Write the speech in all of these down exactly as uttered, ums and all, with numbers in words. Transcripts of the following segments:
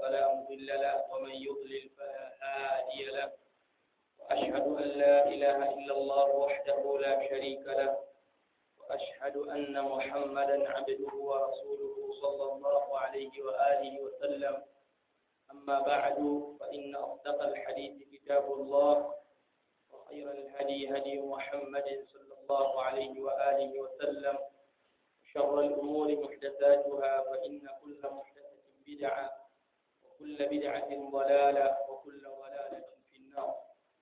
فلا مضل له ومن يضلل فلا هادي له وأشهد أن لا إله إلا الله وحده لا شريك له وأشهد أن محمدا عبده ورسوله صلى الله عليه وآله وسلم. أما بعد فإن أصدق الحديث كتاب الله وخير الهدي هدي محمد صلى الله عليه وآله وسلم شر الأمور محدثاتها فإن كل محدثة بدعة وكل بدعة ضلالة وكل ضلالة في النار.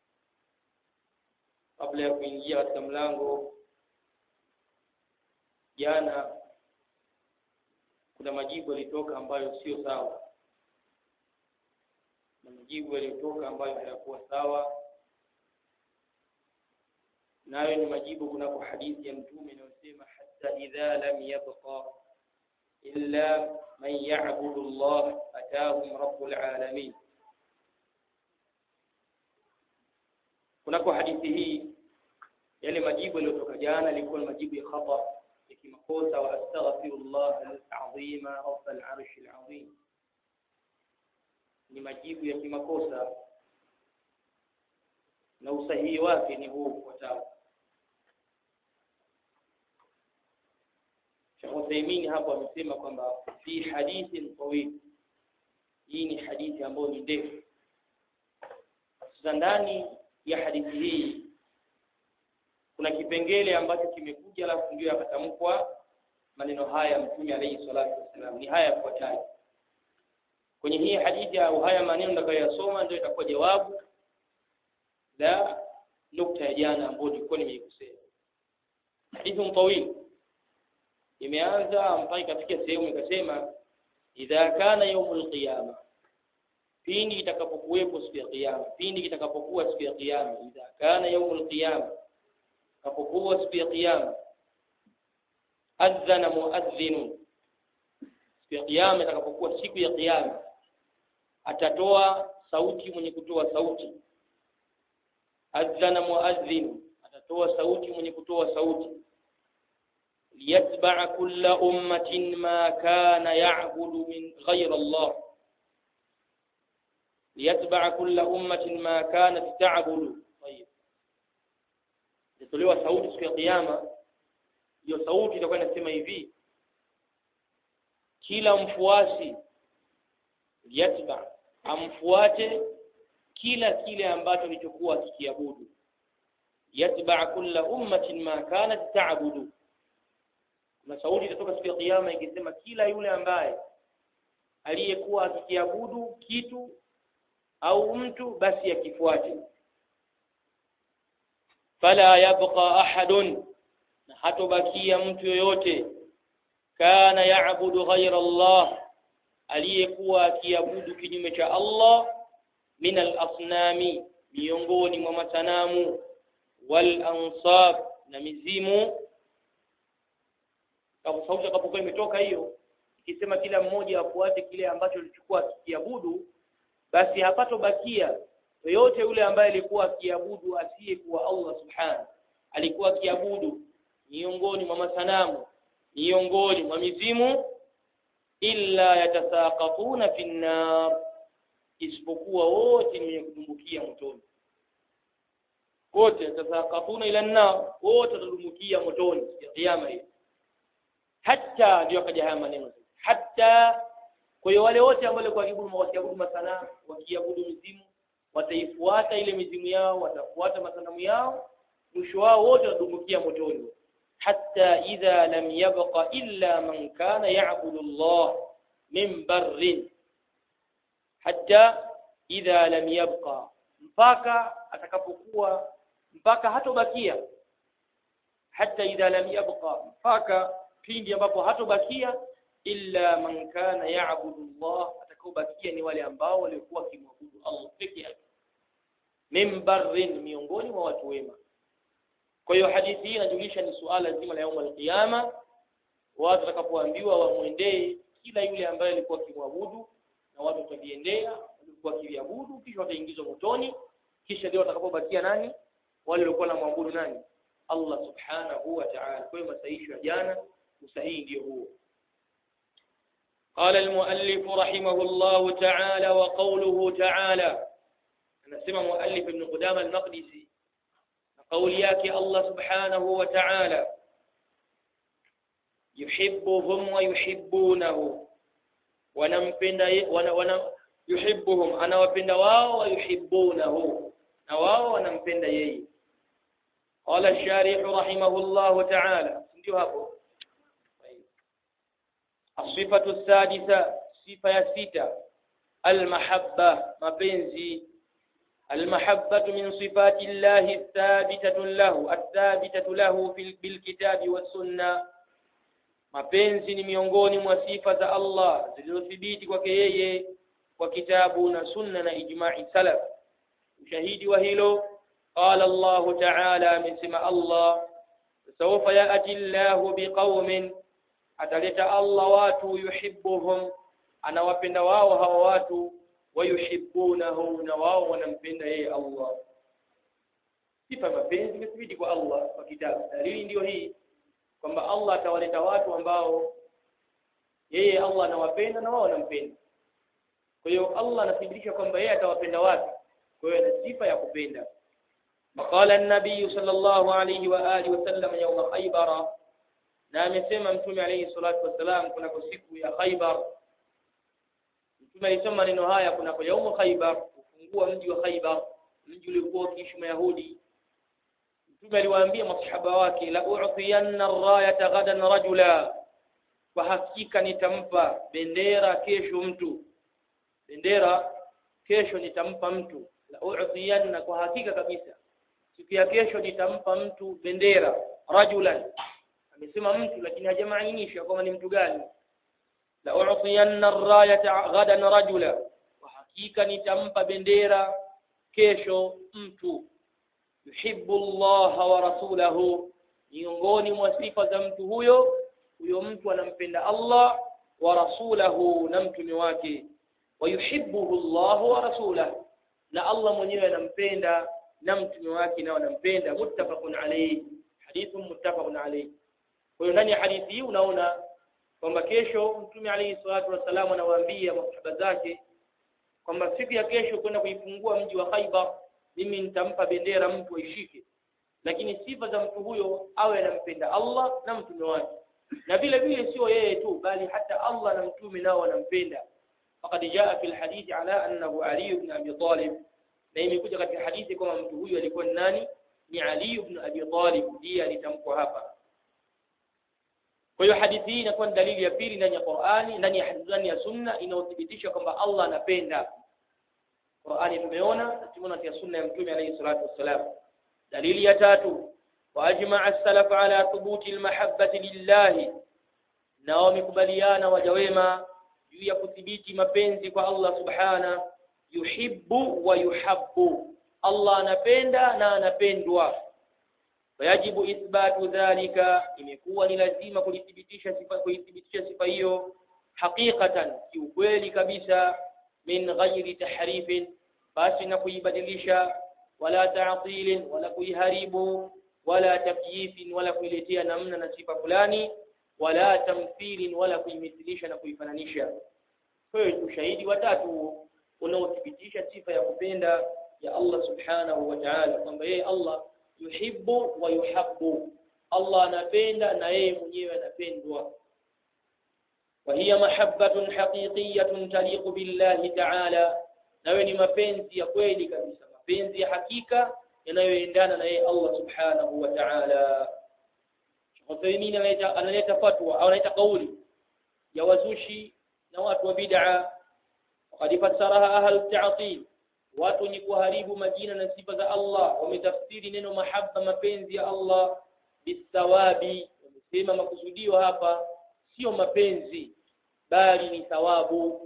قبل ya kuingia katika mlango, jana kuna majibu yalitoka ambayo sio sawa, na majibu yalitoka ambayo hayakuwa sawa, nayo ni majibu kunako hadithi ya Mtume inayosema hatta idha lam yabqa illa man ya'budu Allah atahum rabbul alamin. Kunako hadithi hii yale majibu yaliyotoka jana yalikuwa ni majibu ya khata ya kimakosa, wa astaghfirullah al-azim rabbul arsh al-azim, ni majibu ya kimakosa na usahihi wake ni huu ufuatao. Sheikh Uthaymeen hapo amesema kwamba fi hadithin tawil, hii ni hadithi ambayo ni ndefu. Sasa ndani ya hadithi hii kuna kipengele ambacho kimekuja alafu ndio yakatamkwa maneno haya Mtume alayhi salatu wasallam, ni haya yafuatayo. Kwenye hii hadithi au haya maneno nitakayosoma ndio itakuwa jawabu la nukta ya jana ambayo nilikuwa nimeikosea. Hadithi tawil imeanza mpaka kafikia sehemu ikasema idha kana yawmul qiyama, pindi itakapokuwepo siku ya kiyama, pindi itakapokuwa siku ya kiyama, idha kana yawmul qiyama, itakapokuwa siku ya kiyama, adhana muadhdhin, siku ya kiyama itakapokuwa siku ya kiyama atatoa sauti mwenye kutoa sauti. Adhana muadhdhin, atatoa sauti mwenye kutoa sauti. liyatba'a kulla ummatin ma kana ya'budu min ghayri Allah, liyatba'a kulla ummatin ma kanat ta'budu. Tayeb, itatolewa sauti siku ya kiyama. Hiyo sauti itakuwa inasema hivi, kila mfuasi liyatba, amfuate kila kile ambacho kilichokuwa kikiabudu. Yatba'a kulla ummatin ma kanat ta'budu, na sauti itatoka siku ya kiyama ikisema kila yule ambaye aliyekuwa akikiabudu kitu au mtu basi akifuate. Fala yabqa ahadun, na hatobakia mtu yoyote, kana ya'budu ghayra Allah, aliyekuwa akiabudu kinyume cha Allah, min al-asnami, miongoni mwa masanamu, wal ansab, na mizimu. Kwa sauti itakapokuwa imetoka hiyo ikisema kila mmoja afuate kile ambacho alichukua akiabudu, basi hapatobakia yoyote yule ambaye alikuwa akiabudu asiyekuwa Allah subhanahu, alikuwa akiabudu miongoni mwa masanamu, miongoni mwa mizimu, illa yatasaqatuna fi an-nar, isipokuwa wote ni kudumbukia motoni. Wote yatasaqatuna ila an-nar, wote watadumbukia motoni ya kiyama hii. Hatta, ndio akaja haya maneno hatta. Kwa hiyo wale wote ambao walikuwa wakiabudu wakiabudu masanamu, wakiabudu mizimu, wataifuata ile mizimu yao, watafuata masanamu yao, mwisho wao wote watadumbukia motoni. Hatta idha lam yabqa illa man kana ya'budu Allah min barrin, hatta idha lam yabqa, mpaka atakapokuwa, mpaka hatobakia. Hatta idha lam yabqa, mpaka pindi ambapo hatobakia, illa man kana ya'budu Allah, atakaobakia ni wale ambao walikuwa kimwabudu Allah peke yake, min barrin, miongoni mwa watu wema. Kwa hiyo hadithi hii inajulisha ni suala zima la yaum al-qiyama, watu watakapoambiwa wamwendee kila yule ambaye alikuwa kimwabudu, na watu wataviendea walikuwa kiabudu, kisha wataingizwa motoni, kisha ndio watakapobakia nani? Wale walikuwa na muabudu nani? Allah subhanahu wa ta'ala. Kwa hiyo masaisho ya jana usahihi ndio huo. قال المؤلف رحمه الله تعالى وقوله تعالى نسمع مؤلف ابن قدامة المقدسي قول ياك الله سبحانه وتعالى يحبهم ويحبونه ونمپenda wana yuhibbuhum anawapenda wao wayuhibbunahu na wao wanampenda yeye. قال الشارح رحمه الله تعالى ndio hapo. الصفة السادسة صفة ya sita المحبة mapenzi. المحبة من صفات الله الثابتة له الثابتة له في بالكتاب والسنة. mapenzi ni miongoni mwa sifa za Allah zilizothibiti kwake yeye kwa kitabu na sunna na ijma'i salaf. ushahidi wa hilo qala Allah ta'ala amesema Allah sawfa ya'ti Allahu biqaumin ataleta Allah watu yuhibbuhum anawapenda wao hawa watu wayuhibbunahu na wao wanampenda yeye Allah. sifa mapenzi imethibiti kwa Allah kwa kitabu. Dalili ndio hii kwamba Allah atawaleta watu ambao yeye Allah anawapenda na wao wanampenda. Kwa hiyo Allah anathibitisha kwamba yeye atawapenda watu. Kwa hiyo ana sifa ya kupenda. Maqala an-nabiy sallallahu alayhi wa alihi wasallam yawm Khaybar, na amesema mtume alayhi salatu wasalam kuna siku ya Khaybar. Mtume alisema maneno haya kuna kwa yawm Khaybar, kufungua mji wa Khaybar, mji uliokuwa ukiishi Mayahudi. Mtume aliwaambia masahaba wake la u'tiyanna ar-rayata ghadan rajula, kwa hakika nitampa bendera kesho mtu. Bendera kesho nitampa mtu. La u'tiyanna, kwa hakika kabisa siku ya kesho nitampa mtu bendera. Rajulan, amesema mtu lakini hajamaanisha kama ni mtu gani. La u'tiyanna ar-rayata ghadan rajula, kwa hakika nitampa bendera kesho mtu. yuhibbu Allah wa rasulahu, miongoni mwa sifa za mtu huyo huyo mtu anampenda Allah wa rasulahu na mtume wake. wa yuhibbuhu Allah wa rasulahu, na Allah mwenyewe anampenda na mtume wake nao anampenda. Muttafaqun alayhi, hadithun muttafaqun alayhi. Kwa hiyo ndani ya hadithi hii unaona kwamba kesho mtume alayhi salatu wasallam anawaambia masahaba zake kwamba siku ya kesho kwenda kuifungua mji wa Khaybar mimi nitampa bendera mtu aishike, lakini sifa za mtu huyo awe anampenda Allah na mtume wake. Na vile vile sio yeye tu bali hata Allah na mtume nao wanampenda. Faqad jaa fi alhadith ala annahu Ali ibn Abi Talib, na imekuja katika hadithi kwamba mtu huyo alikuwa ni nani? Ni Ali ibn Abi Talib, ndiye alitamkwa hapa. Kwa hiyo hadithi hii inakuwa ni dalili ya pili ndani ya Qur'ani, ndani ya hadithi ya sunna inayothibitisha kwamba Allah anapenda. Qur'ani tumeona, tumeona pia sunna ya mtume alayhi salatu wasalam. Dalili ya tatu wa ajma'a as-salaf ala thubuti al-mahabbati lillahi, na wamekubaliana waja wema juu ya kuthibiti mapenzi kwa Allah subhana. Yuhibbu wa yuhabbu, Allah anapenda na anapendwa. Wajibu ithbatu dhalika, imekuwa ni lazima kulithibitisha sifa kuithibitisha sifa hiyo haqiqatan, kiukweli kabisa, min ghairi tahrifin, basi na kuibadilisha, wala ta'tilin, wala kuiharibu, wala takyifin, wala kuiletea namna na sifa fulani, wala tamthilin, wala kuimithilisha na kuifananisha. Kwa hiyo ushahidi wa tatu unaothibitisha sifa ya kupenda ya Allah subhanahu wa ta'ala kwamba yeye Allah yuhibbu wa yuhabbu, Allah anapenda na yeye mwenyewe anapendwa. wa hiya mahabbatun haqiqiyyatun taliqu billahi ta'ala, nawe ni mapenzi ya kweli kabisa, mapenzi ya hakika yanayoendana na yeye Allah subhanahu wa ta'ala. Huthaymeen analeta analeta fatwa au analeta kauli ya wazushi na watu wa bid'a. Waqad fassaraha ahlu ta'til, watu ni kuharibu majina na sifa za Allah wametafsiri neno mahabba, mapenzi ya Allah, bisawabi. Wamesema makusudio hapa sio mapenzi bali ni thawabu,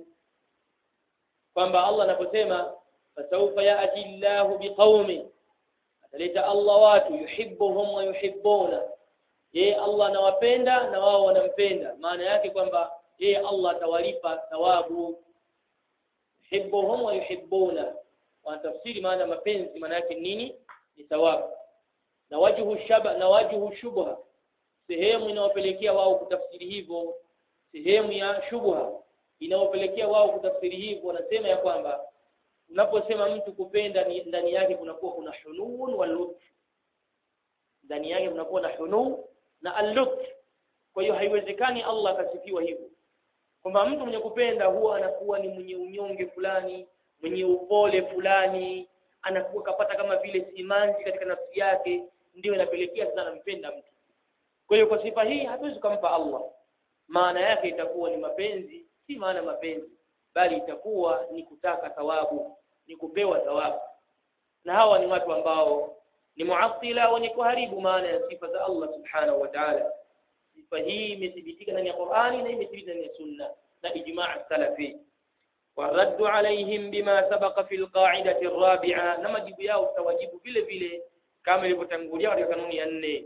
kwamba Allah anaposema fasawfa ya'ti Allahu biqaumin, ataleta Allah watu yuhibbuhum wa yuhibbuna, yeye Allah anawapenda na wao wanampenda. Maana yake kwamba yeye Allah atawalipa thawabu. Yuhibbuhum wa yuhibbuna, wanatafsiri maana mapenzi maana yake nini? Ni thawabu. Na wajhu shaba na wajhu shubha, sehemu inayopelekea wao kutafsiri hivyo, sehemu ya shubha inaopelekea wao kutafsiri hivyo, wanasema ya kwamba unaposema mtu kupenda ni ndani yake kunakuwa kuna hunun wal lutf, ndani yake kunakuwa na hunu na al-lutf. Kwa hiyo haiwezekani Allah akasifiwa hivyo kwamba mtu mwenye kupenda huwa anakuwa ni mwenye unyonge fulani, mwenye upole fulani, anakuwa kapata kama vile simanzi katika nafsi yake, ndio inapelekea sana anampenda mtu. Kwa hiyo kwa sifa hii hatuwezi kumpa Allah. Maana yake itakuwa ni mapenzi, si maana mapenzi, bali itakuwa ni kutaka thawabu, ni kupewa thawabu. Na hawa ni watu ambao ni muattila wenye kuharibu maana ya sifa za Allah subhanahu wa ta'ala. Sifa hii imethibitika ndani ya Qur'ani na imethibitika ndani ya Sunna na ijma' salafi. ورد عليهم بما سبق في القاعدة الرابعة. na majibu yao tawajibu vile vile kama ilivyotangulia katika kanuni ya nne.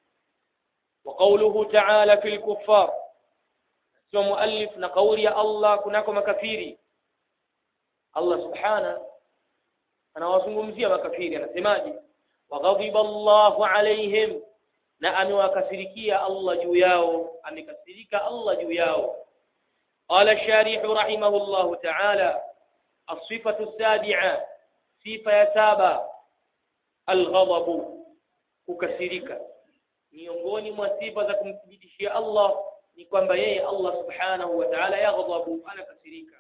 وقوله تعالى في الكفار, sio muallif na kauli ya Allah kunako makafiri. Allah subhanahu anawazungumzia makafiri, anasemaje? وغضب الله عليهم, na amewakasirikia Allah juu yao, amekasirika Allah juu yao. قال الشارح رحمه الله تعالى الصفة السابعة, sifa ya saba, الغضب, kukasirika. Miongoni mwa sifa za kumthibitishia Allah ni kwamba yeye Allah subhanahu wa ta'ala yaghdabu, anakasirika.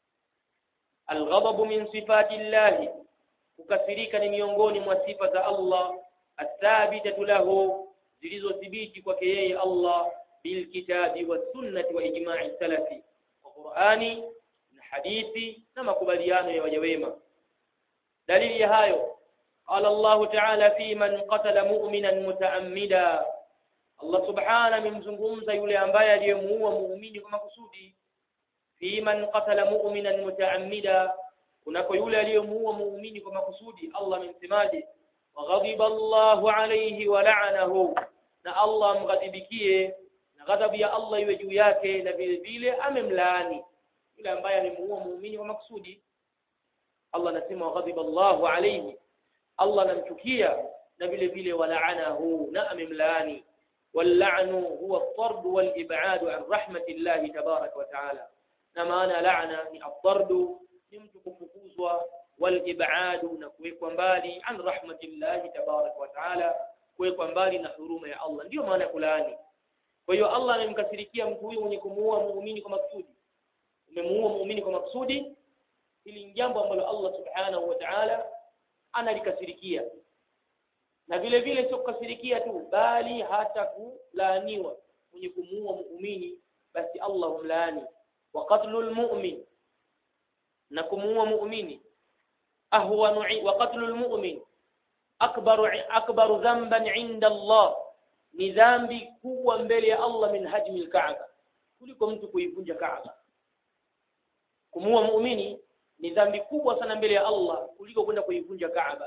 Alghadabu min sifati Allah, kukasirika ni miongoni mwa sifa za Allah athabitatu lahu, zilizothibiti kwake yeye Allah bil kitabi was sunnati wa ijma'i salafi, wa Qur'ani na hadithi na makubaliano ya waja wema. Dalili ya hayo, qala Allah ta'ala fi man qatala mu'minan muta'ammida, Allah subhanahu amemzungumza yule ambaye aliyemuua muumini kwa makusudi. Fi man qatala mu'minan muta'ammida, kunako yule aliyemuua muumini kwa makusudi, Allah amemsemaje? Wa ghadiba Allahu alayhi wa la'anahu, na Allah amghadibikie na ghadhabu ya Allah iwe juu yake, na vile vile amemlaani yule ambaye alimuua muumini kwa makusudi. Allah anasema wa ghadiba Allahu alayhi, Allah anamchukia, na vile vile wa la'anahu, na amemlaani. واللعن هو الطرد والإبعاد عن رحمة الله تبارك وتعالى. na maana laana ni at-tardu, ni mtu kufukuzwa, wal-ib'adu, na kuwekwa mbali, an rahmatillahi tabarak wa taala, kuwekwa mbali na huruma ya Allah, ndio maana kulaani. Kwa hiyo Allah anamkasirikia mtu huyo mwenye kumuua muumini kwa makusudi. Umemuua muumini kwa makusudi, hili ni jambo ambalo Allah subhanahu wa ta'ala analikasirikia. Na vile vile sio kukasirikia tu, bali hata kulaaniwa mwenye kumuua muumini, basi Allah humlaani. wa qatlul mu'min, na kumuua muumini, ahwanu wa qatlul mu'min akbaru akbaru dhanban 'inda Allah, ni dhambi kubwa mbele ya Allah min hajmi al-Ka'ba, kuliko mtu kuivunja Kaaba. Kumuua muumini ni dhambi kubwa sana mbele ya Allah kuliko kwenda kuivunja Kaaba.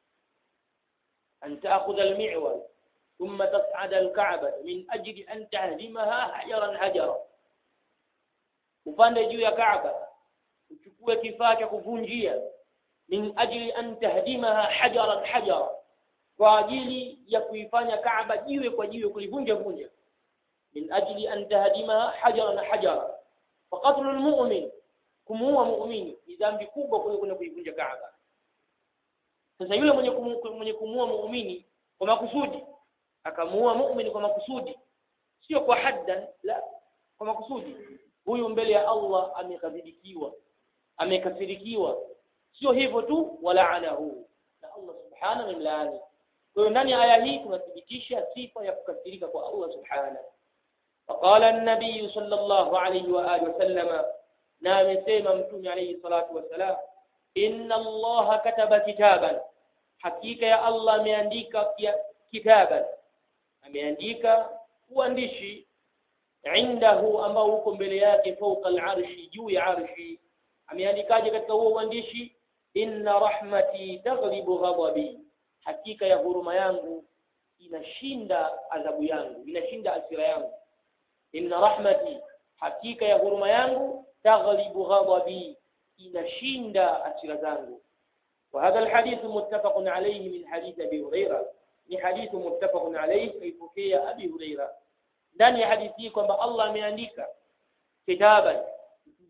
أن تأخذ المعول ثم تصعد الكعبة من أجل أن تهدمها حجرا حجرا, upande juu ya Kaaba uchukue kifaa cha kuvunjia, min ajli an tahdimaha hajaran hajara, kwa ajili ya kuifanya Kaaba jiwe kwa jiwe, kulivunja vunja. Min ajli an tahdimaha hajaran hajara, fa qatlul mu'min, kumuua muumini ni dhambi kubwa kuliko kuivunja Kaaba. Sasa yule mwenye mwenye kumuua muumini kwa makusudi, akamuua muumini kwa makusudi, sio kwa haddan, la, kwa makusudi, huyu mbele ya Allah amekadhibikiwa, amekasirikiwa. Sio hivyo tu, walaanahu, na Allah subhanahu amemlaani. Kwa hiyo ndani ya aya hii tunathibitisha sifa ya kukasirika kwa Allah subhanahu. Faqala an-nabiy sallallahu alayhi wa alihi wasallam, na amesema mtume alayhi salatu wasalam, inna Allah kataba kitaban, hakika ya Allah ameandika kitaban, ameandika uandishi, indahu, ambao uko mbele yake, fawqa al-arshi, juu ya arshi. Ameandikaje katika huo uandishi? Inna rahmati taghlibu ghadabi, hakika ya huruma yangu inashinda adhabu yangu, inashinda hasira yangu. Inna rahmati, hakika ya huruma yangu, taghlibu ghadabi, inashinda hasira zangu. وهذا الحديث متفق عليه من حديث أبي هريرة, ni hadithu muttafaqun alayhi, kaipokea Abi Huraira. Ndani ya hadithi hii kwamba Allah ameandika kitaban,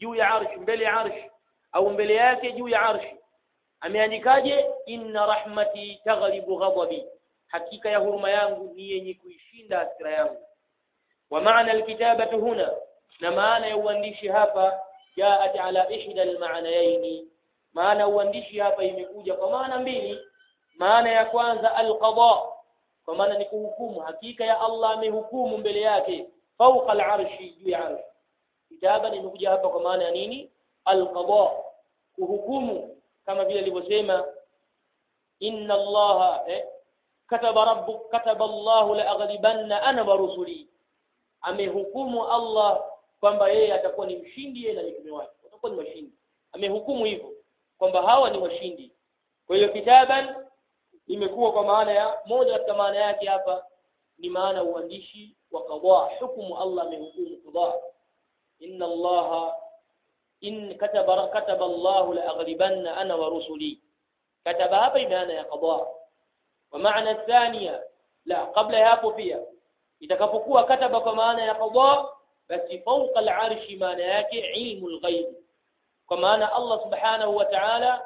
juu ya arsh, mbele ya arsh au mbele yake juu ya arsh. Ameandikaje? Inna rahmati taghlibu ghadabi, hakika ya huruma yangu ni yenye kuishinda hasira yangu. Wa maana alkitabatu huna, na maana ya uandishi hapa, jaat ala ihda almaanayaini, maana uandishi hapa imekuja kwa maana mbili. Maana ya kwanza alqada, kwa maana ni kuhukumu. Hakika ya Allah amehukumu mbele yake, fawqa al-arshi, juu ya arsh. Kitaba imekuja hapa kwa maana ya nini? Alqada, kuhukumu, kama vile alivyosema inna Allah eh, kataba rabbuk kataba Allah la aghlibanna ana wa rusuli. Amehukumu Allah kwamba yeye atakuwa ni mshindi, yeye na mitume wake watakuwa ni washindi. Amehukumu hivyo kwamba hawa ni washindi. Kwa hiyo kitaban imekuwa kwa maana ya moja katika maana yake hapa ni maana uandishi wa qada, hukumu. Allah amehukumu qada. Inna Allah in kataba kataba Allah la aghlibanna ana wa rusuli. Kataba hapa maana ya qada. Wa maana thania la, kabla hapo pia itakapokuwa kataba kwa maana ya qada, basi fawqa al-arshi maana yake ilmu al-ghaib, kwa maana Allah subhanahu wa ta'ala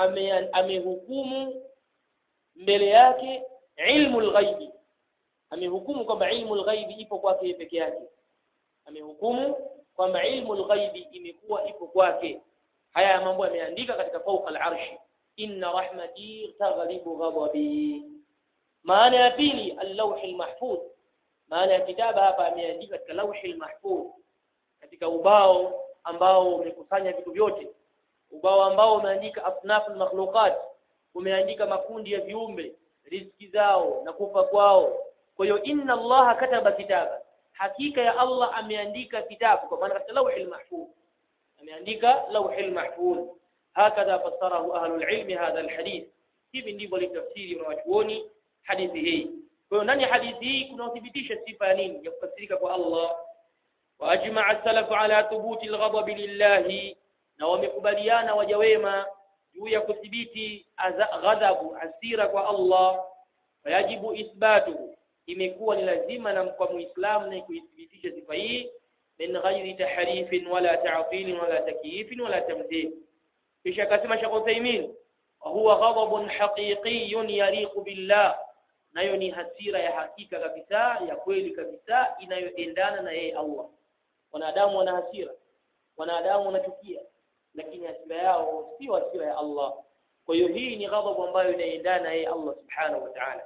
amehukumu mbele yake ilmu al-ghaib. Amehukumu kwamba ilmu al-ghaib ipo kwake peke yake. Amehukumu kwamba ilmu al-ghaib imekuwa ipo kwake. Haya mambo yameandika katika fawqa al-arshi, inna rahmati taghlibu ghadabi. Maana ya pili al-lawh al-mahfuz, maana ya kitaba hapa ameandika katika lawh al-mahfuz, katika ubao ambao umekusanya vitu vyote, ubao ambao umeandika asnaf al-makhluqat, umeandika makundi ya viumbe, riziki zao na kufa kwao. Kwa hiyo inna Allah kataba kitaba, hakika ya Allah ameandika kitabu, kwa maana katika lawh al-mahfuz ameandika lawh al-mahfuz. Hakadha fassarahu ahlul ilmi hadha al-hadith, hivi ndivyo litafsiri wanachuoni hadithi hii. Kwa hiyo ndani ya hadithi hii kuna uthibitisha sifa ya nini? Ya kufasirika kwa Allah. Wa ajma'a as-salaf ala thubuti al-ghadab lillahi, na wamekubaliana waja wema juu ya kuthibiti ghadhabu, hasira kwa Allah. Wajibu ithbatu, imekuwa ni lazima na kwa muislamu na kuithibitisha sifa hii, min ghairi tahrifin wala ta'til wala takyif wala tamthil. Kisha akasema Sheikh Uthaymeen, wa huwa ghadabun haqiqiyyun yaliqu billah, nayo ni hasira ya hakika kabisa, ya kweli kabisa, inayoendana na yeye Allah. Wanadamu wana hasira, wanadamu wanachukia, lakini hasira yao si hasira ya Allah. Kwa hiyo hii ni ghadhabu ambayo inaendana na yeye Allah subhanahu wa ta'ala.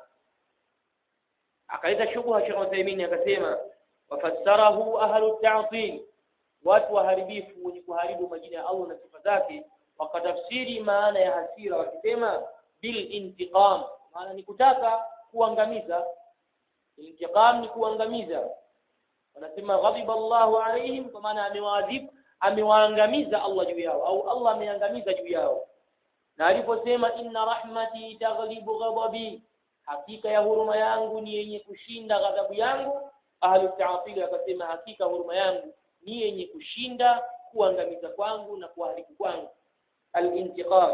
Akaita shubha Sheikh Uthaymeen akasema, wafassarahu ahlu ta'til, watu waharibifu wenye kuharibu majina ya Allah na sifa zake, wakatafsiri maana ya hasira wakisema bil intiqam, maana ni kutaka kuangamiza. Intiqam ni kuangamiza. Wanasema ghadiba Allahu alaihim, kwa maana amewaadhibu, amewaangamiza Allah juu yao, au Allah ameangamiza juu yao. Na aliposema inna rahmati taghlibu ghadabi, hakika ya huruma yangu ni yenye kushinda ghadhabu yangu, ahlu ta'til wakasema hakika huruma yangu ni yenye kushinda kuangamiza kwangu na kuharibu kwangu. Al-intiqam.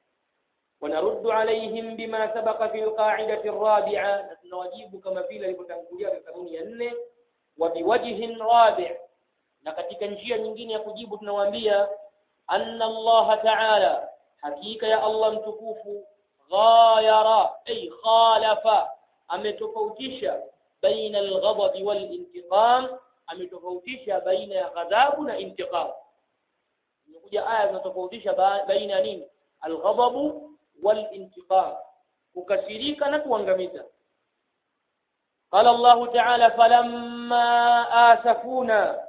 ونرد عليهم بما سبق في القاعدة الرابعة, نواجب كما vile ilivyotangulia katika kanuni ya nne. Wa biwajhin rabi', na katika njia nyingine ya kujibu tunawaambia anna Allah ta'ala, hakika ya Allah mtukufu, ghayara ay khalafa, ametofautisha baina al-ghadab wal-intiqam, ametofautisha baina ya ghadhabu na intiqam. Imekuja aya zinatofautisha baina ya nini? Al-ghadab wal-intiqam, kukasirika na kuangamiza. Qala Allah ta'ala, falamma asafuna,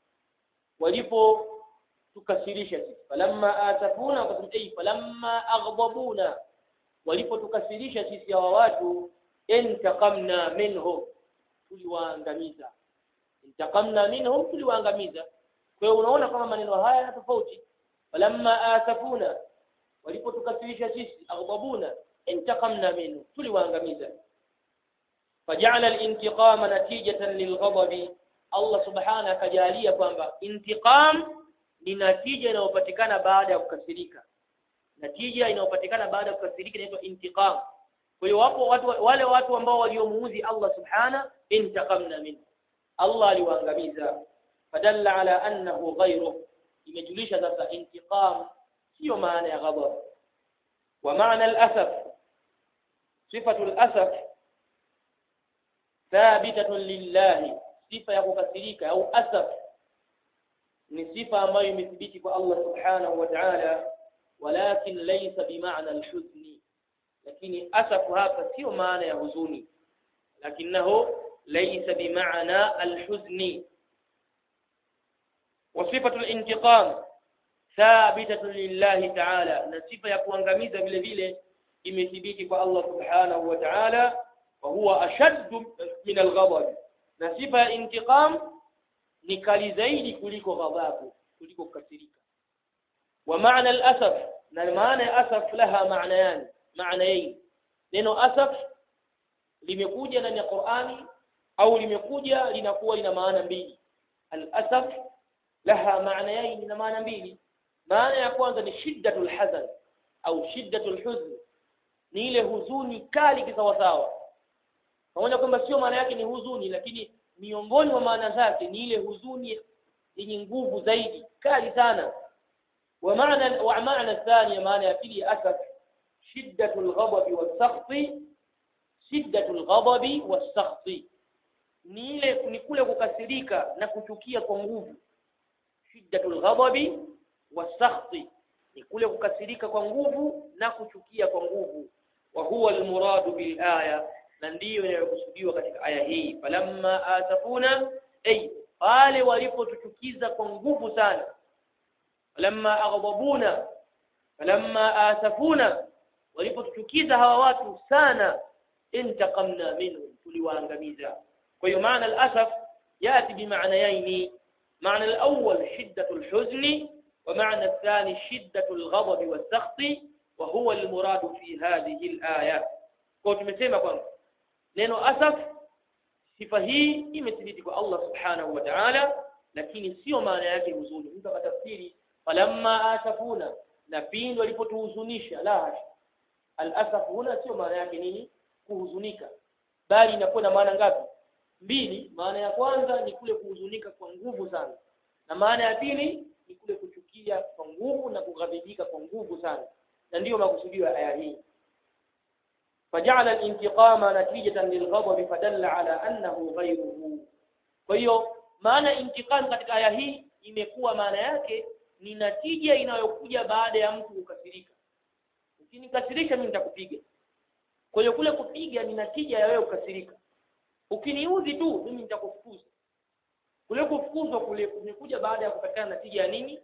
walipo tukasirisha sisi. Falamma asafuna, kwa sababu falamma aghdabuna, walipo tukasirisha sisi hawa watu, intaqamna minhum, tuliwaangamiza. Intaqamna minhum, tuliwaangamiza. Kwa hiyo unaona kama maneno haya yana tofauti. Falamma asafuna, walipo tukasirisha sisi, aghdabuna, intaqamna minhum, tuliwaangamiza. Faja'ala al-intiqama natijatan lil-ghadabi, Allah subhanahu akajalia kwamba intiqam ni natija inayopatikana baada ya kukasirika. Natija inayopatikana baada ya kukasirika inaitwa intiqam. Kwa hiyo wapo watu, wale watu ambao waliomuudhi Allah subhanahu, intaqamna minhum, Allah aliwaangamiza. Fadalla ala annahu ghayruhu, imejulisha sasa intiqam sio maana ya ghadab. Wa maana al-asaf, sifatu al-asaf thabitatun lillahi, sifa ya kukasirika au asaf ni sifa ambayo imethibiti kwa Allah subhanahu wa ta'ala, walakin laysa bimaana al-huzni, lakini asaf hapa sio maana ya huzuni, lakinahu laysa bimaana al-huzni. Wa sifatu al-intiqam thabitatun lillahi ta'ala, na sifa ya kuangamiza vile vile imethibiti kwa Allah subhanahu wa ta'ala, wa huwa ashaddu min al-ghadab, na sifa ya intiqam ni kali zaidi kuliko ghadhabu, kuliko kukasirika. Wa maana al-asaf, na maana ya asaf laha maana yani maana hii neno asaf limekuja ndani ya Qur'ani au limekuja linakuwa lina maana mbili. Al-asaf laha maana yani na maana mbili. Maana ya kwanza ni shiddatul hazan au shiddatul huzn, ni ile huzuni kali kisawasawa. Pamoja kwamba sio maana yake ni huzuni, lakini miongoni mwa maana zake ni ile huzuni yenye nguvu zaidi, kali sana. Wa maana wa maana thani, maana ya pili asaf, shiddatul ghadabi was-sakhti, shiddatul ghadabi was-sakhti, ni ile ni kule kukasirika na kuchukia kwa nguvu. Shiddatul ghadabi was-sakhti ni kule kukasirika kwa nguvu na kuchukia kwa nguvu. Wa huwa al-muradu bil aya, na ndiyo inayokusudiwa katika aya hii. Falamma asafuna, ay wale walipotuchukiza kwa nguvu sana. Falamma aghdabuna, falamma asafuna, walipotuchukiza hawa watu sana, intaqamna minhum, tuliwaangamiza. Kwa hiyo maana al-asaf yati bi maanayaini, maana al-awwal shiddatul huzni, wa maana athani shiddatul ghadabi was-sakhti, wa huwa al-muradu fi hadhihi al-aya. Kwa tumesema kwamba neno asaf sifa hii imethibiti kwa Allah subhanahu wa ta'ala, lakini sio maana yake huzuni. Mtu akatafsiri falamma asafuna, na pindi walipotuhuzunisha, la, al-asaf huna sio maana yake nini kuhuzunika, bali inakuwa na maana ngapi? Mbili. Maana ya kwanza ni kule kuhuzunika kwa nguvu sana, na maana ya pili ni kule kuchukia kwa nguvu na kughadhibika kwa nguvu sana, na ndiyo makusudio ya aya hii. فجعل الانتقام نتيجة للغضب فدل على أنه غيره. Kwa hiyo maana intiqam katika aya hii imekuwa maana yake ni natija inayokuja baada ya mtu kukasirika. Ukinikasirisha mimi nitakupiga. Kwa hiyo kule kupiga ni natija ya wewe kukasirika. Ukiniudhi tu mimi nitakufukuza. Kule kufukuzwa kule kumekuja baada ya kupatikana natija ya nini?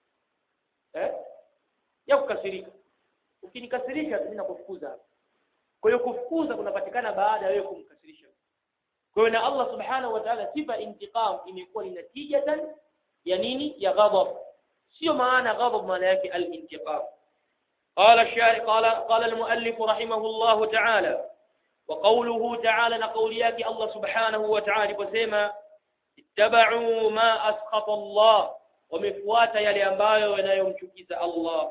Eh? Ya kukasirika. Ukinikasirisha mimi nakufukuza. Kwa hiyo kufukuza kunapatikana baada ya wewe kumkasirisha. Kwa hiyo na Allah subhanahu wa ta'ala sifa intiqam imekuwa ni natijatan ya nini? Ya ghadab. Sio maana ghadab maana yake al-intiqam. قال الشارح قال قال المؤلف رحمه الله تعالى وقوله تعالى نقولياك الله سبحانه وتعالى بسما اتبعوا ما أسخط الله ومفوات يلي ambayo yanayomchukiza Allah.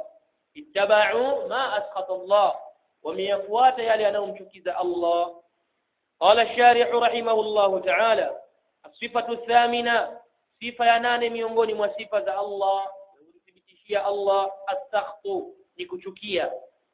اتبعوا ما أسخط الله وميفوات يلي yanayomchukiza Allah. قال الشارح رحمه الله تعالى الصفة الثامنة صفة ya nane miongoni mwa sifa za Allah zinazomthibitishia Allah as-sakhtu ni kuchukia.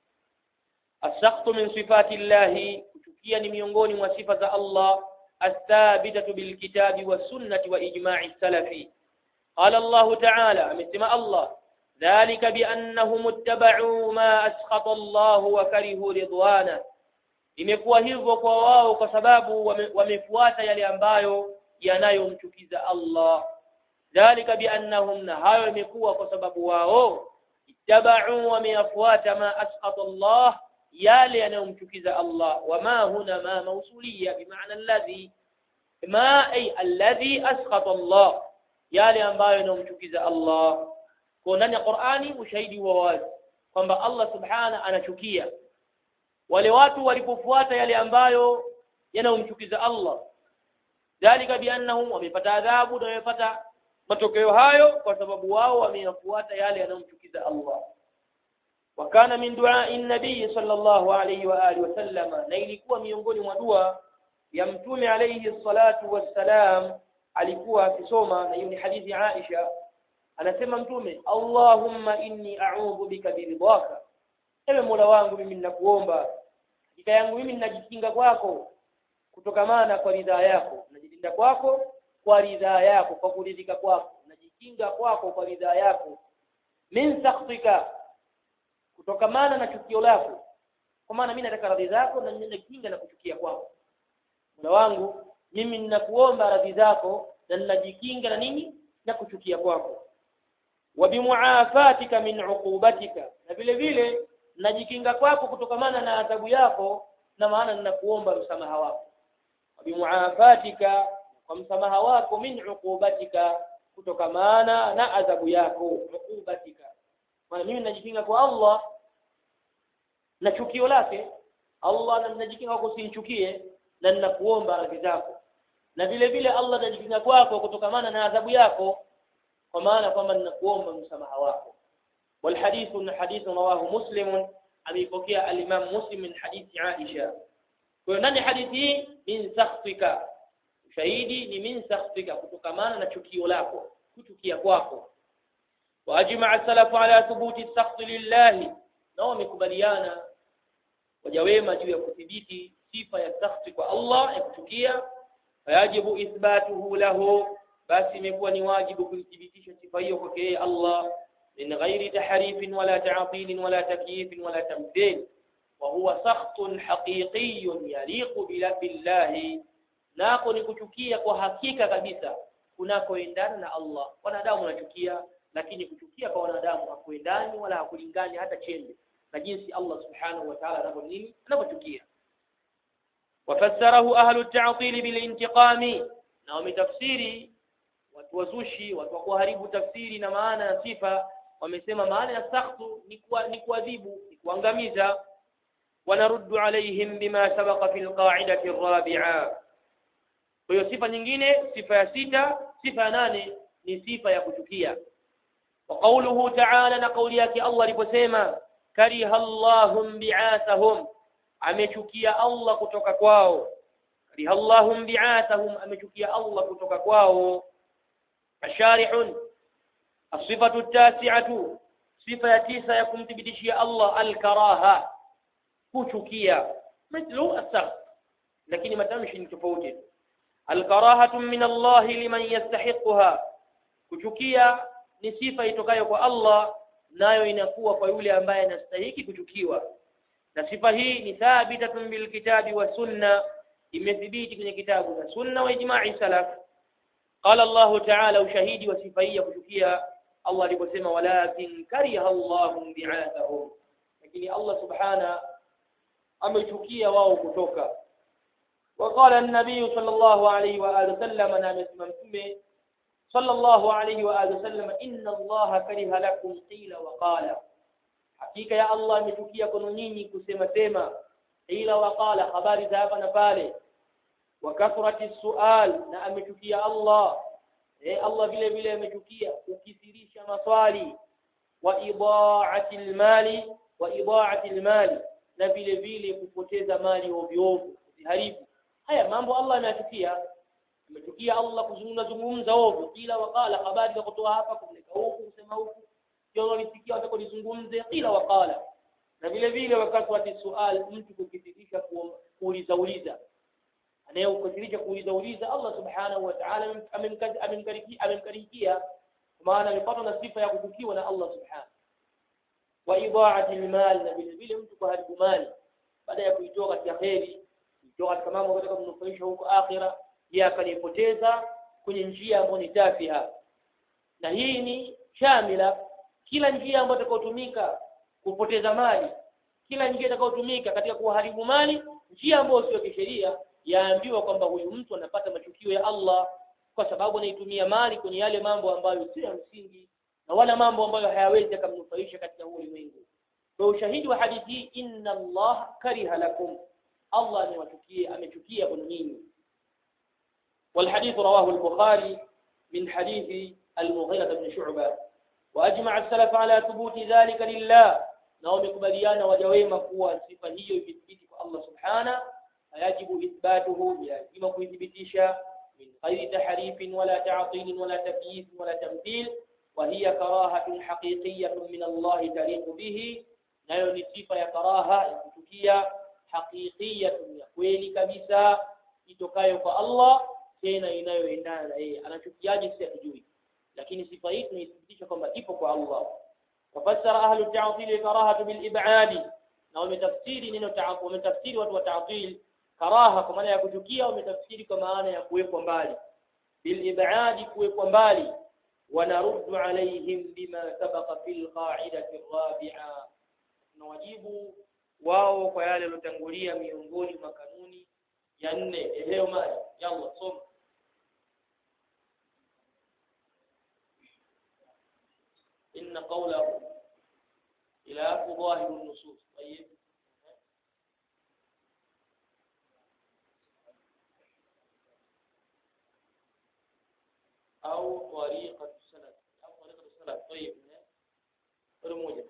As-sakhtu min sifati Allah, kuchukia ni miongoni mwa sifa za Allah as-thabitatu bil kitabi was sunnati wa ijma'i salafi. Qala Allah ta'ala, amesema Allah, dhalika bi annahum ittaba'u ma askhata Allah wa karihu ridwana, imekuwa hivyo kwa wao kwa sababu wamefuata yale ambayo yanayomchukiza Allah. Dhalika bi annahum, na hayo imekuwa kwa sababu wao ittaba'u wa miyafuata ma asqata Allah, yale yanayomchukiza Allah. Wama huna ma mausuliya bimaana alladhi, ma ay alladhi asqata Allah, yale ambayo yanayomchukiza Allah. Kwa ndani ya Qur'ani ushahidi wa wazi kwamba Allah subhana anachukia wale watu walipofuata yale ambayo yanayomchukiza Allah. Dhalika bi annahum, wamepata adhabu na wamepata matokeo hayo kwa sababu wao wameyafuata yale yanayomchukiza Allah. Wakana min du'a'i an-nabii sallallahu alayhi wa alihi wasallam, na ilikuwa miongoni mwa dua ya mtume alayhi salatu wassalam alikuwa akisoma, na hiyo ni hadithi Aisha anasema mtume Allahumma inni a'udhu bika biridhaka, ewe Mola wangu mimi ninakuomba hakika yangu mimi ninajikinga kwako kutokamana kwa ridhaa yako, najilinda kwako kwa ridhaa yako, kwa kuridhika kwako, najikinga kwako kwa ridhaa yako, min sakhtika, kutokamana na chukio lako, kwa maana mimi nataka radhi zako na ninajikinga na kuchukia kwako. Mola wangu mimi ninakuomba radhi zako na ninajikinga na nini, na kuchukia kwako. Wa bimuafatika min uqubatika, na vile vile najikinga kwako kutokamana na adhabu yako, na maana ninakuomba msamaha wako. Wa bimuafatika, kwa msamaha wako, min uqubatika, kutokamana na adhabu yako. Uqubatika, maana mimi najikinga kwa Allah na chukio lake. Allah, na ninajikinga kwako usinichukie, na ninakuomba radhi zako. Na vile vile Allah najikinga kwako kutokamana na adhabu yako, kwa maana kwamba ninakuomba msamaha wako. Wal hadithu hadith rawahu Muslim, amepokea al-Imam Muslim min hadithi Aisha. Kwa nani hadithi hii? Min sakhtika, shahidi ni min sakhtika, kutokamana na chukio lako, kuchukia kwako. Wa ajma'a salafu ala thubuti as-sakht lillahi, na wamekubaliana waja wema juu ya kudhibiti sifa ya sakhti kwa Allah, ya kuchukia. Fayajibu ithbatuhu lahu, basi imekuwa ni wajibu kudhibitisha sifa hiyo kwake yeye Allah, min ghairi tahrifin wala ta'til wala takyif wala tamthil, wa huwa sakhtun haqiqiyyun yaliqu billahi, nako ni kuchukia kwa hakika kabisa kunakoendana na Allah. Wanadamu wanachukia, lakini kuchukia kwa wanadamu hakuendani wala hakulingani hata chembe na jinsi Allah subhanahu wa ta'ala anavyo nini anavyochukia. Wafassarahu ahlu at-ta'til bil intiqami, na wametafsiri watu wazushi, watu wa kuharibu tafsiri na maana ya sifa, wamesema maana ya sakhtu ni kwa ni kuadhibu, ni kuangamiza. Wanaruddu alaihim bima sabaqa fil qa'idati ar-rabi'a. Kwa hiyo sifa nyingine, sifa ya sita, sifa ya nane ni sifa ya kuchukia. Wa qawluhu ta'ala, na kauli yake Allah aliposema kariha Allahum bi'athahum, amechukia Allah kutoka kwao. Kariha Allahum bi'athahum, amechukia Allah kutoka kwao. Asharihun as-sifatu at-tasi'atu, sifa ya tisa ya kumthibitishia Allah al-karaha, kuchukia, mithlu as-sakht, lakini matamshi ni tofauti. Al-karahatu min Allah liman yastahiqha, kuchukia ni sifa itokayo kwa Allah, nayo inakuwa kwa yule ambaye anastahili kuchukiwa. Na sifa hii ni thabitatun bil kitabi wa sunna, imethibiti kwenye kitabu na sunna wa ijma'i salaf. Qala Allah ta'ala, ushahidi wa sifa hii ya kuchukia, Allah aliposema walakin kariha Allahum bi'athahum, lakini Allah subhana amechukia wao kutoka. وقال النبي صلى الله عليه وآله وسلم، أنا مسلم صلى الله عليه وآله وسلم إن الله كره لكم قيل وقال، حقيقة يا الله amechukia kwenu nyinyi kusema sema, qila wa qala, habari za hapa na pale. Wa kathrati sual, na amechukia Allah eh Allah vile vile amechukia ukithirisha maswali. Wa idaa'ati almali, wa idaa'ati almali, na vile vile kupoteza mali ovyo ovyo, kuziharibu. Haya mambo Allah anachukia. Amechukia Allah kuzungumza zungumza ovyo, kila wakala habari za kutoa hapa kupeleka huku kusema huku, ndio walisikia watako lizungumze kila wakala. Na vile vile wakati wa swali, mtu kukithirisha kuuliza uliza, anayekuthirisha kuuliza uliza, Allah subhanahu wa ta'ala amemkarikia amemkarikia, maana amepata na sifa ya kuchukiwa na Allah subhanahu. Wa idaa'ati almal, na vile vile mtu kuharibu mali baada ya kuitoa katika khairi, kuitoa katika mambo katika kunufaisha huko akhira, yeye akanipoteza kwenye njia ambayo ni tafiha. Na hii ni shamila, kila njia ambayo itakayotumika kupoteza mali, kila njia itakayotumika katika kuharibu mali, njia ambayo sio kisheria, yaambiwa kwamba huyu mtu anapata machukio ya Allah, kwa sababu anaitumia mali kwenye yale mambo ambayo si ya msingi na wala mambo ambayo hayawezi kumnufaisha katika huu ulimwengu. Kwa ushahidi wa hadithi hii, inna Allah kariha lakum, Allah amewachukia, amechukia kwa nyinyi. والحديث رواه البخاري من حديث المغيرة بن شعبة. وأجمع السلف على ثبوت ذلك لله، نوم كبريان وجويم قوة صفة هي يثبت الله سبحانه، فيجب إثباته يجب كثبتيشا من غير تحريف ولا تعطيل ولا تكييف ولا تمثيل، وهي كراهة حقيقية من الله تليق به nayo ni sifa ya karaha ya kuchukia haqiqiyya ya kweli kabisa itokayo kwa Allah tena inayoendana na yeye anachukiaje si hatujui lakini sifa hii tunathibitisha kwamba ipo kwa Allah wafassara ahlu ta'til karahatu bil ib'adi na wametafsiri neno ta'til wametafsiri watu wa ta'til karaha kwa maana ya kuchukia wametafsiri kwa maana ya kuwekwa mbali bil ib'adi kuwekwa mbali ونرد عليهم بما سبق في القاعدة الرابعة نواجب wao kwa yale yalotangulia miongoni mwa kanuni ya nne ehe mali yalla soma inna qawlahu ila dhahir an-nusus tayyib au tariqa طيب الموجب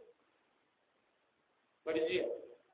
فرضيه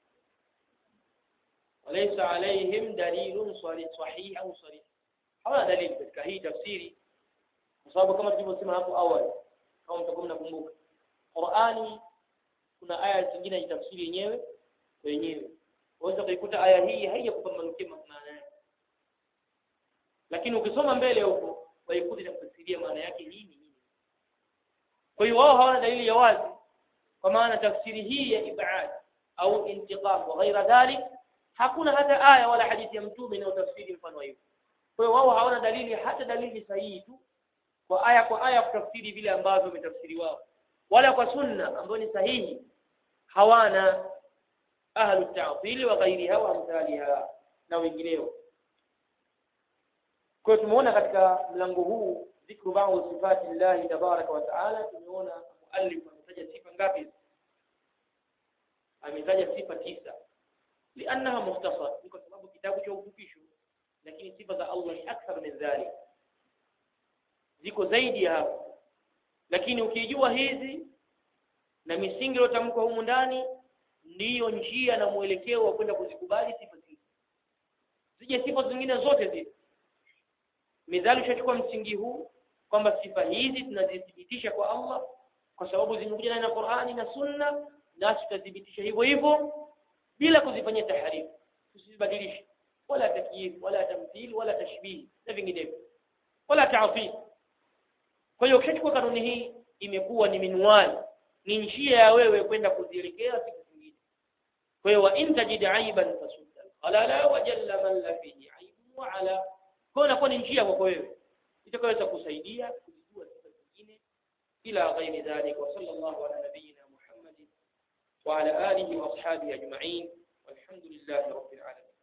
وليس عليهم دليل صحيح او صريح hawana dalili katika hii tafsiri kwa sababu kama tulivyosema hapo awali kama mtakuwa mnakumbuka Qur'ani kuna aya zingine ya tafsiri yenyewe wenyewe unaweza kuikuta aya hii haijakupambanukia maana yake lakini ukisoma mbele huko waikuta tafsiria maana yake nini. Kwa hiyo wao hawana dalili ya wazi kwa maana tafsiri hii ya ib'ad au intiqam wa ghaira dhalik hakuna hata aya wala hadithi ya mtume inayotafsiri mfano hiyo. Kwa hiyo wao hawana dalili hata dalili sahihi tu kwa aya kwa aya kutafsiri vile ambavyo umetafsiri wao wala kwa sunna ambayo ni sahihi hawana ahlu ta'til wa ghairiha wa amthaliha na wengineo. Kwa hiyo tumeona katika mlango huu ذكر بعض صفات الله تبارك وتعالى tumeona muallif ametaja sifa ngapi ametaja sifa tisa lianaha mukhtasar kwa sababu kitabu cha ufupisho lakini sifa za Allah ni akthar min dhalik ziko zaidi ya hapo lakini ukijua hizi na misingi iliyotamkwa humu ndani ndiyo njia na mwelekeo wa kwenda kuzikubali sifa hizi zije sifa zingine zote zile midhali ushachukua msingi huu kwamba sifa hizi tunazithibitisha kwa Allah kwa sababu zimekuja ndani ya Qur'ani na Sunna nasi tutadhibitisha hivyo hivyo bila kuzifanyia taharifu tusibadilishe wala takyif wala tamthil wala tashbih na vinginevyo wala ta'til. Kwa hiyo ukishachukua kanuni hii imekuwa ni minwali ni njia ya wewe kwenda kuzielekea siku zingine. Kwa hiyo wa in tajid aiban fasudda qala wa jalla man la fihi aibun wa ala kwa inakuwa ni njia kwako wewe itakayoweza kusaidia kujua sifa zingine ila ghairi dhalik wa sallallahu ala nabiyyina Muhammad wa ala alihi wa ashabihi ajma'in walhamdulillahi rabbil alamin.